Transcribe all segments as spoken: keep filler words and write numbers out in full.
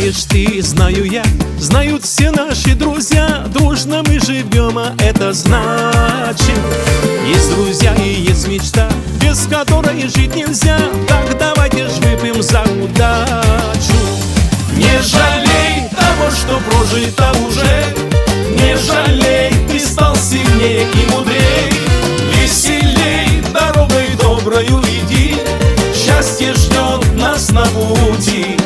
Знаешь ты, знаю я, знают все наши друзья, дружно мы живем, а это значит: есть друзья и есть мечта, без которой жить нельзя. Так давайте ж выпьем за удачу. Не жалей того, что прожито уже, не жалей, ты стал сильнее и мудрей. Веселей, дорогой доброю иди, счастье ждет нас на пути.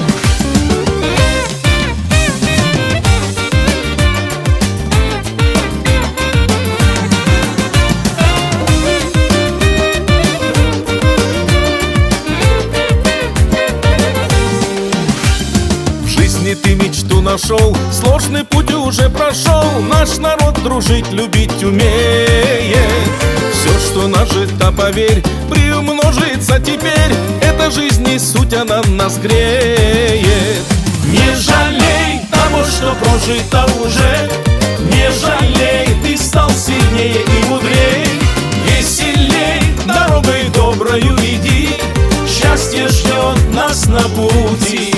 Ты мечту нашел, сложный путь уже прошел. Наш народ дружить, любить умеет. Все, что нажито, поверь, приумножится теперь. Эта жизнь и суть, она нас греет. Не жалей того, что прожито уже, не жалей, ты стал сильнее и мудрей. Веселей, дорогой доброю иди, счастье ждет нас на пути.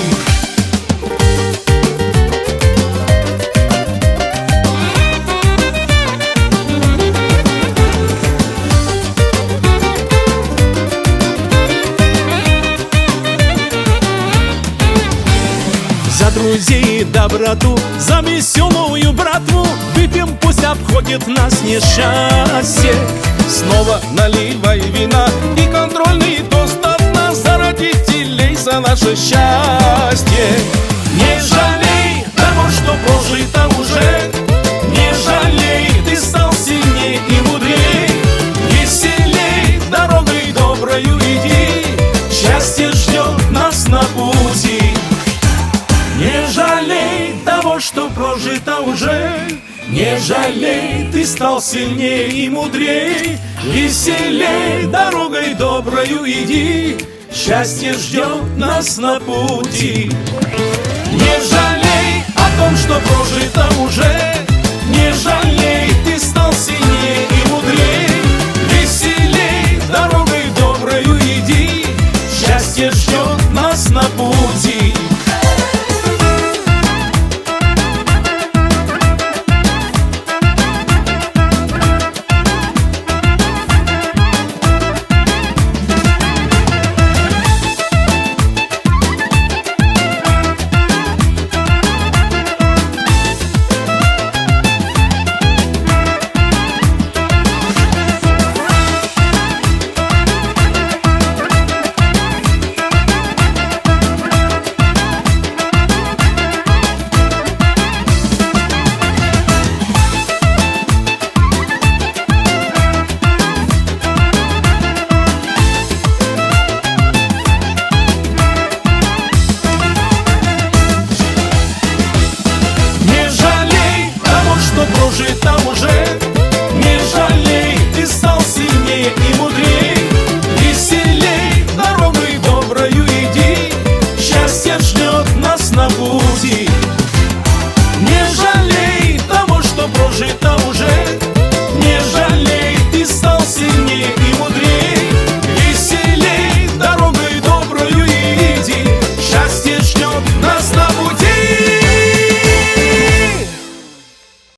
За друзей и доброту, за веселую братву, выпьем, пусть обходит нас несчастье. Снова наливай вина и контрольный тост от нас, за родителей, за наше счастье. Не жалей того, что прожито уже, не жалей, ты стал сильнее и мудрей. Веселей, дорогой доброю иди, счастье ждет нас на пути. Не жалей того, что прожито уже, не жалей, ты стал сильнее и мудрей. Веселей, дорогой доброю иди, счастье ждет нас на пути. Не жалей о том, что прожито уже,